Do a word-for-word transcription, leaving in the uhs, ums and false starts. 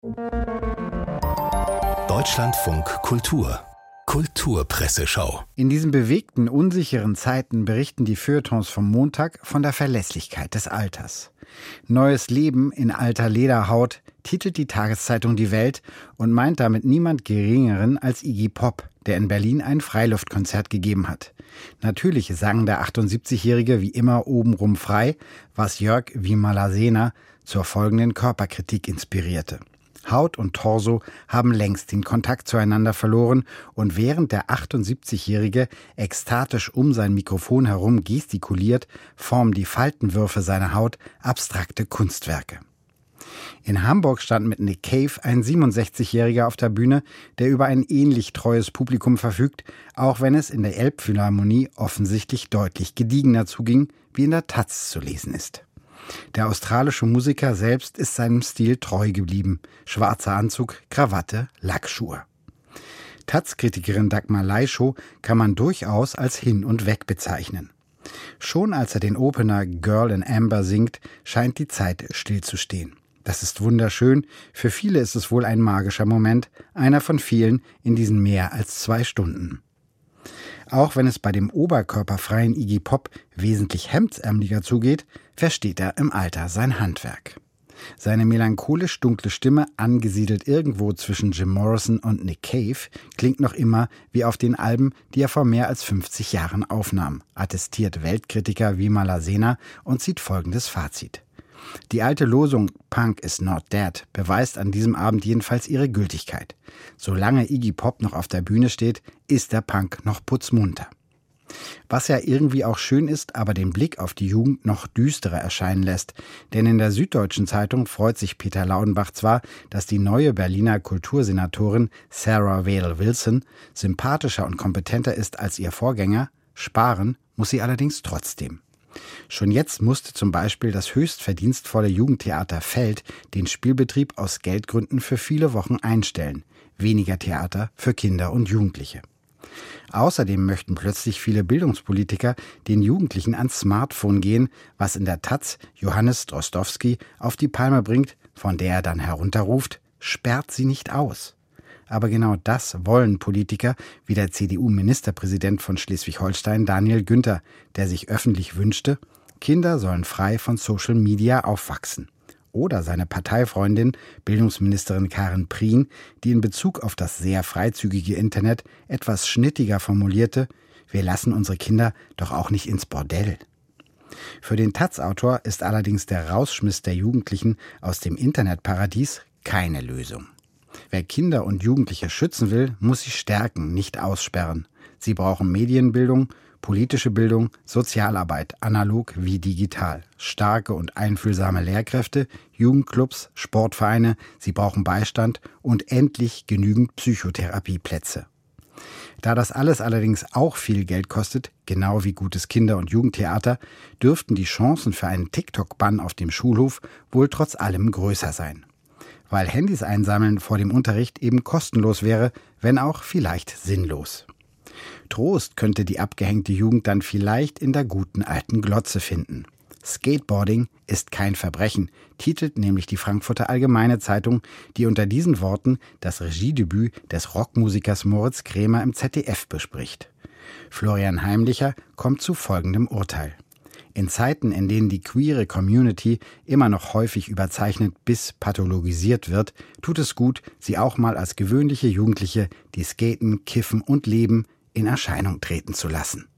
Deutschlandfunk Kultur Kulturpresseschau. In diesen bewegten, unsicheren Zeiten berichten die Feuilletons vom Montag von der Verlässlichkeit des Alters. Neues Leben in alter Lederhaut titelt die Tageszeitung Die Welt und meint damit niemand Geringeren als Iggy Pop, der in Berlin ein Freiluftkonzert gegeben hat. Natürlich sang der achtundsiebzigjährige wie immer obenrum frei, was Jörg Vimalasena zur folgenden Körperkritik inspirierte. Haut und Torso haben längst den Kontakt zueinander verloren und während der achtundsiebzigjährige ekstatisch um sein Mikrofon herum gestikuliert, formen die Faltenwürfe seiner Haut abstrakte Kunstwerke. In Hamburg stand mit Nick Cave ein siebenundsechzigjähriger auf der Bühne, der über ein ähnlich treues Publikum verfügt, auch wenn es in der Elbphilharmonie offensichtlich deutlich gediegener zuging, wie in der Taz zu lesen ist. Der australische Musiker selbst ist seinem Stil treu geblieben. Schwarzer Anzug, Krawatte, Lackschuhe. Taz-Kritikerin Dagmar Leischow kann man durchaus als hin und weg bezeichnen. Schon als er den Opener Girl in Amber singt, scheint die Zeit stillzustehen. Das ist wunderschön, für viele ist es wohl ein magischer Moment, einer von vielen in diesen mehr als zwei Stunden. Auch wenn es bei dem oberkörperfreien Iggy Pop wesentlich hemdsärmeliger zugeht, versteht er im Alter sein Handwerk. Seine melancholisch dunkle Stimme, angesiedelt irgendwo zwischen Jim Morrison und Nick Cave, klingt noch immer wie auf den Alben, die er vor mehr als fünfzig Jahren aufnahm, attestiert Weltkritiker Vimalasena und zieht folgendes Fazit. Die alte Losung Punk is not dead beweist an diesem Abend jedenfalls ihre Gültigkeit. Solange Iggy Pop noch auf der Bühne steht, ist der Punk noch putzmunter. Was ja irgendwie auch schön ist, aber den Blick auf die Jugend noch düsterer erscheinen lässt. Denn in der Süddeutschen Zeitung freut sich Peter Laudenbach zwar, dass die neue Berliner Kultursenatorin Sarah Vale Wilson sympathischer und kompetenter ist als ihr Vorgänger, sparen muss sie allerdings trotzdem. Schon jetzt musste zum Beispiel das höchst verdienstvolle Jugendtheater Feld den Spielbetrieb aus Geldgründen für viele Wochen einstellen. Weniger Theater für Kinder und Jugendliche. Außerdem möchten plötzlich viele Bildungspolitiker den Jugendlichen ans Smartphone gehen, was in der Taz Johannes Drozdowski auf die Palme bringt, von der er dann herunterruft, sperrt sie nicht aus. Aber genau das wollen Politiker wie der C D U-Ministerpräsident von Schleswig-Holstein Daniel Günther, der sich öffentlich wünschte, Kinder sollen frei von Social Media aufwachsen. Oder seine Parteifreundin, Bildungsministerin Karin Prien, die in Bezug auf das sehr freizügige Internet etwas schnittiger formulierte, wir lassen unsere Kinder doch auch nicht ins Bordell. Für den Taz-Autor ist allerdings der Rausschmiss der Jugendlichen aus dem Internetparadies keine Lösung. Wer Kinder und Jugendliche schützen will, muss sie stärken, nicht aussperren. Sie brauchen Medienbildung, politische Bildung, Sozialarbeit, analog wie digital, starke und einfühlsame Lehrkräfte, Jugendclubs, Sportvereine, sie brauchen Beistand und endlich genügend Psychotherapieplätze. Da das alles allerdings auch viel Geld kostet, genau wie gutes Kinder- und Jugendtheater, dürften die Chancen für einen TikTok-Bann auf dem Schulhof wohl trotz allem größer sein. Weil Handys einsammeln vor dem Unterricht eben kostenlos wäre, wenn auch vielleicht sinnlos. Trost könnte die abgehängte Jugend dann vielleicht in der guten alten Glotze finden. Skateboarding ist kein Verbrechen, titelt nämlich die Frankfurter Allgemeine Zeitung, die unter diesen Worten das Regiedebüt des Rockmusikers Moritz Krämer im Z D F bespricht. Florian Heimlicher kommt zu folgendem Urteil. In Zeiten, in denen die queere Community immer noch häufig überzeichnet bis pathologisiert wird, tut es gut, sie auch mal als gewöhnliche Jugendliche, die skaten, kiffen und leben, in Erscheinung treten zu lassen.